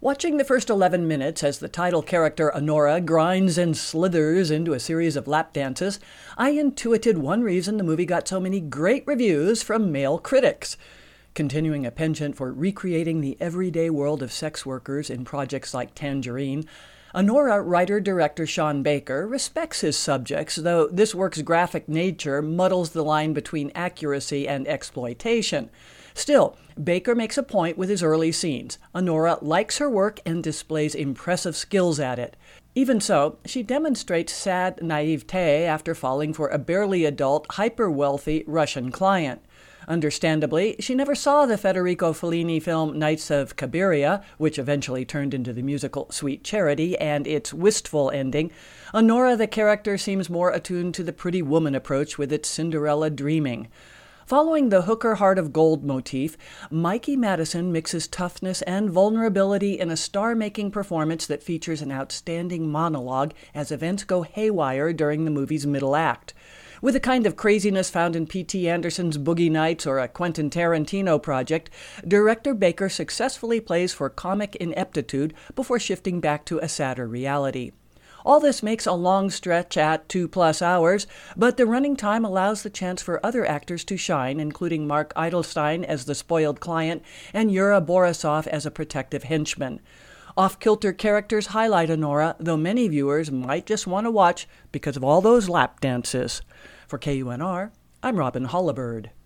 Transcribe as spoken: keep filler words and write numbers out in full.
Watching the first eleven minutes as the title character Honora grinds and slithers into a series of lap dances, I intuited one reason the movie got so many great reviews from male critics. Continuing a penchant for recreating the everyday world of sex workers in projects like Tangerine, Honora writer-director Sean Baker respects his subjects, though this work's graphic nature muddles the line between accuracy and exploitation. Still, Baker makes a point with his early scenes. Honora likes her work and displays impressive skills at it. Even so, she demonstrates sad naivete after falling for a barely adult, hyper-wealthy Russian client. Understandably, she never saw the Federico Fellini film Nights of Cabiria, which eventually turned into the musical Sweet Charity, and its wistful ending. Honora, the character, seems more attuned to the pretty woman approach with its Cinderella dreaming. Following the hooker heart of gold motif, Mikey Madison mixes toughness and vulnerability in a star-making performance that features an outstanding monologue as events go haywire during the movie's middle act. With the kind of craziness found in P T Anderson's Boogie Nights or a Quentin Tarantino project, director Baker successfully plays for comic ineptitude before shifting back to a sadder reality. All this makes a long stretch at two-plus hours, but the running time allows the chance for other actors to shine, including Mark Eidelstein as the spoiled client and Yura Borisov as a protective henchman. Off-kilter characters highlight Honora, though many viewers might just want to watch because of all those lap dances. For K U N R, I'm Robin Hollibird.